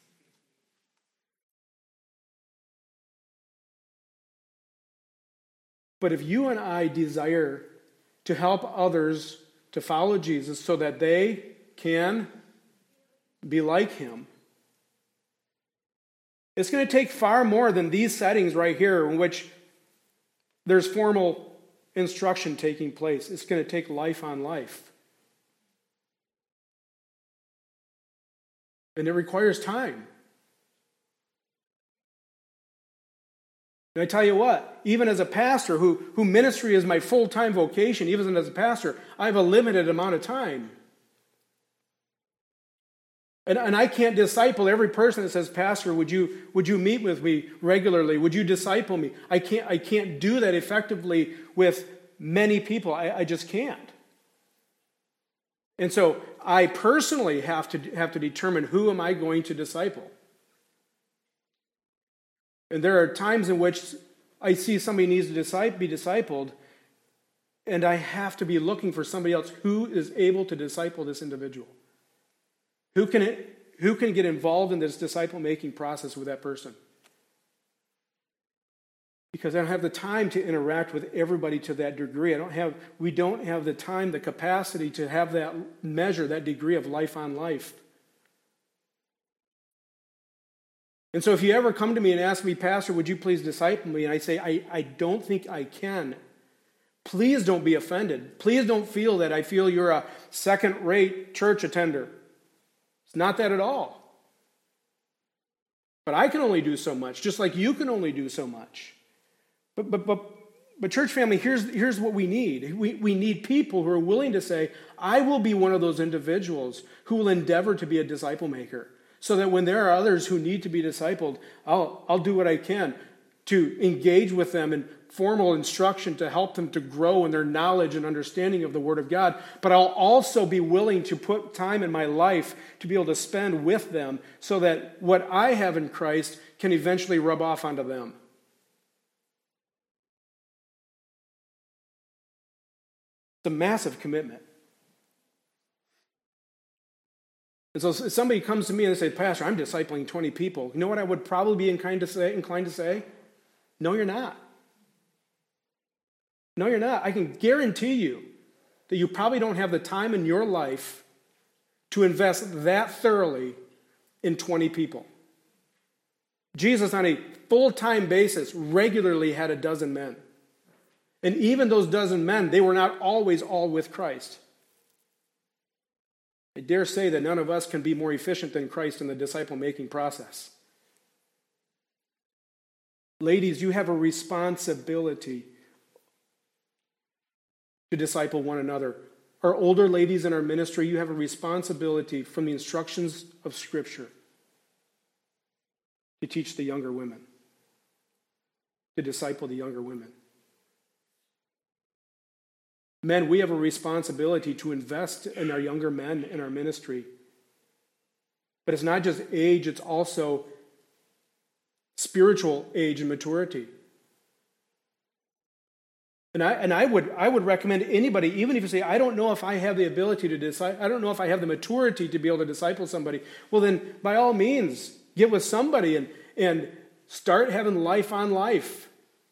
But if you and I desire to help others to follow Jesus so that they can be like him, it's going to take far more than these settings right here in which there's formal instruction taking place. It's going to take life on life. And it requires time. And I tell you what, even as a pastor, who ministry is my full-time vocation, even as a pastor, I have a limited amount of time. And I can't disciple every person that says, Pastor, would you meet with me regularly? Would you disciple me? I can't do that effectively with many people. I just can't. And so I personally have to determine who am I going to disciple. And there are times in which I see somebody needs to be discipled, and I have to be looking for somebody else who is able to disciple this individual. Who can get involved in this disciple-making process with that person? Because I don't have the time to interact with everybody to that degree. We don't have the time, the capacity to have that measure, that degree of life on life. And so if you ever come to me and ask me, Pastor, would you please disciple me? And I say, I don't think I can. Please don't be offended. Please don't feel that I feel you're a second-rate church attender. It's not that at all. But I can only do so much, just like you can only do so much. But church family, here's what we need. We need people who are willing to say, I will be one of those individuals who will endeavor to be a disciple maker. So that when there are others who need to be discipled, I'll do what I can to engage with them in formal instruction to help them to grow in their knowledge and understanding of the Word of God. But I'll also be willing to put time in my life to be able to spend with them so that what I have in Christ can eventually rub off onto them. It's a massive commitment. And so if somebody comes to me and they say, Pastor, I'm discipling 20 people. You know what I would probably be inclined to say? No, you're not. No, you're not. I can guarantee you that you probably don't have the time in your life to invest that thoroughly in 20 people. Jesus, on a full-time basis, regularly had a dozen men. And even those dozen men, they were not always all with Christ. I dare say that none of us can be more efficient than Christ in the disciple-making process. Ladies, you have a responsibility to disciple one another. Our older ladies in our ministry, you have a responsibility from the instructions of Scripture to teach the younger women, to disciple the younger women. Men, we have a responsibility to invest in our younger men in our ministry. But it's not just age, it's also spiritual age and maturity. And I would recommend anybody, even if you say, I don't know if I have the ability to disciple, I don't know if I have the maturity to be able to disciple somebody, well then, by all means, get with somebody and start having life on life.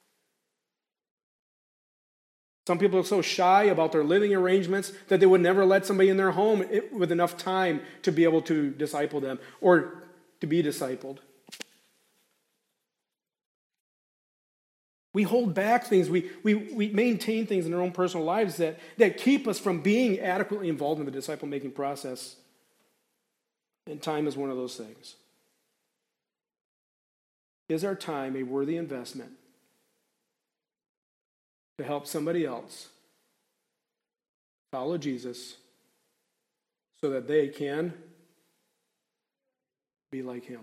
Some people are so shy about their living arrangements that they would never let somebody in their home with enough time to be able to disciple them or to be discipled. We hold back things. We maintain things in our own personal lives that keep us from being adequately involved in the disciple-making process. And time is one of those things. Is our time a worthy investment to help somebody else follow Jesus so that they can be like him?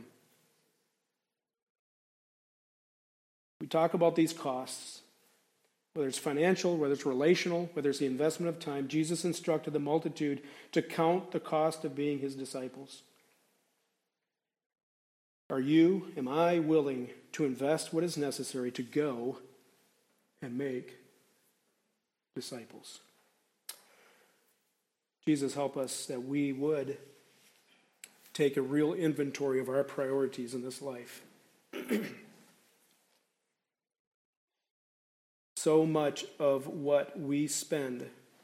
We talk about these costs, whether it's financial, whether it's relational, whether it's the investment of time. Jesus instructed the multitude to count the cost of being his disciples. Am I willing to invest what is necessary to go and make disciples? Jesus, help us that we would take a real inventory of our priorities in this life. So much of what we spend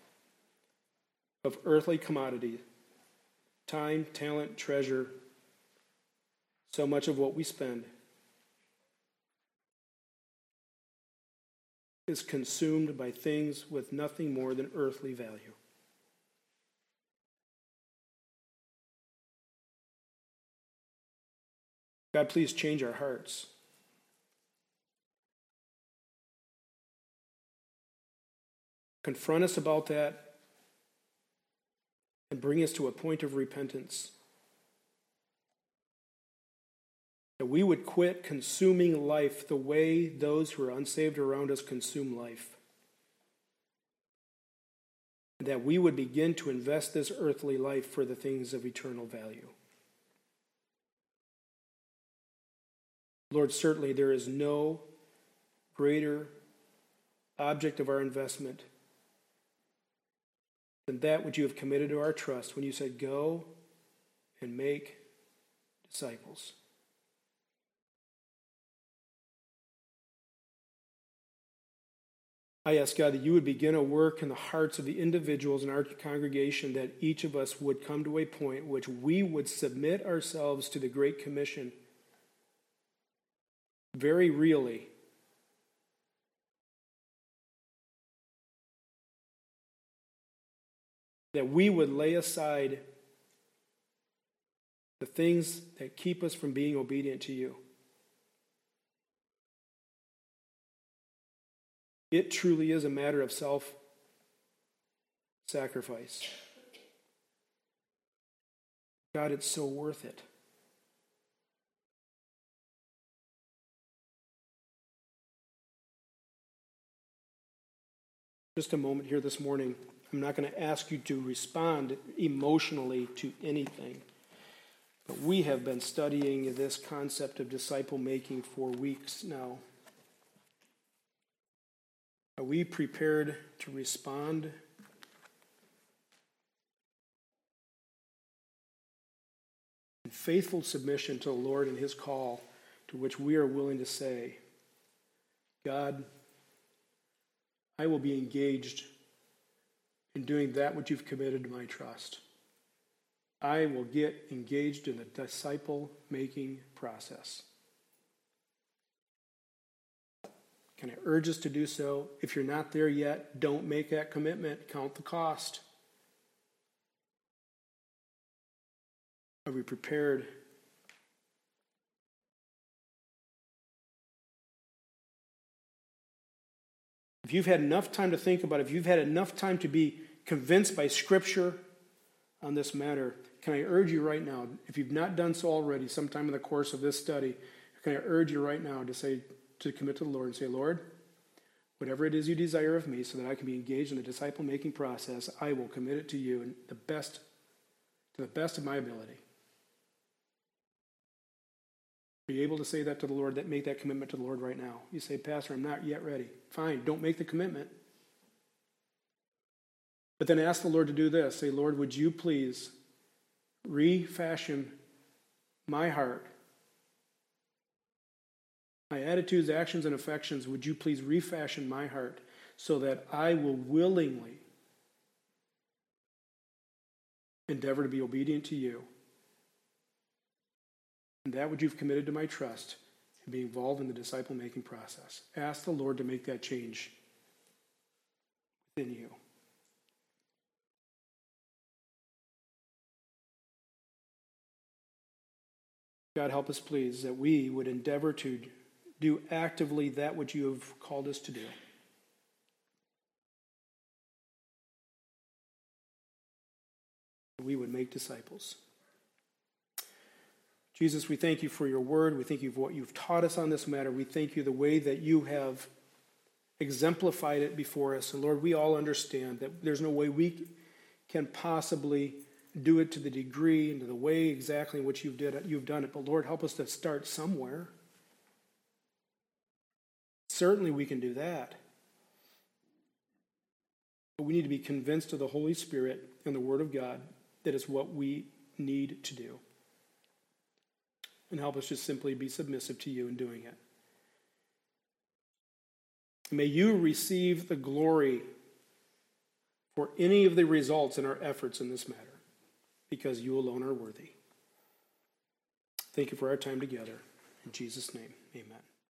of earthly commodity, time, talent, treasure, so much of what we spend is consumed by things with nothing more than earthly value. God, please change our hearts. Confront us about that and bring us to a point of repentance. That we would quit consuming life the way those who are unsaved around us consume life. And that we would begin to invest this earthly life for the things of eternal value. Lord, certainly there is no greater object of our investment than that which you have committed to our trust when you said, go and make disciples. I ask God that you would begin a work in the hearts of the individuals in our congregation, that each of us would come to a point which we would submit ourselves to the Great Commission very really. That we would lay aside the things that keep us from being obedient to you. It truly is a matter of self-sacrifice. God, it's so worth it. Just a moment here this morning. I'm not going to ask you to respond emotionally to anything. But we have been studying this concept of disciple making for weeks now. Are we prepared to respond? In faithful submission to the Lord and his call, to which we are willing to say, God, I will be engaged in doing that which you've committed to my trust. I will get engaged in the disciple-making process. Can I urge us to do so? If you're not there yet, don't make that commitment. Count the cost. Are we prepared? If you've had enough time to think about it, if you've had enough time to be convinced by Scripture on this matter, can I urge you right now, if you've not done so already, sometime in the course of this study, can I urge you right now to commit to the Lord and say, Lord, Whatever it is you desire of me so that I can be engaged in the disciple-making process, I will commit it to you to the best of my ability. Are you able to say that to the Lord, that make that commitment to the Lord right now? You say, Pastor, I'm not yet ready. Fine, don't make the commitment. But then ask the Lord to do this. Say, Lord, would you please refashion my heart, my attitudes, actions, and affections? Would you please refashion my heart so that I will willingly endeavor to be obedient to you? And that which you've committed to my trust and be involved in the disciple-making process. Ask the Lord to make that change within you. God, help us, please, that we would endeavor to do actively that which you have called us to do. We would make disciples. Jesus, we thank you for your word. We thank you for what you've taught us on this matter. We thank you the way that you have exemplified it before us. And Lord, we all understand that there's no way we can possibly do it to the degree and to the way exactly in which you've done it. But Lord, help us to start somewhere. Certainly we can do that. But we need to be convinced of the Holy Spirit and the Word of God that it's what we need to do. And help us just simply be submissive to you in doing it. May you receive the glory for any of the results in our efforts in this matter, because you alone are worthy. Thank you for our time together. In Jesus' name, amen.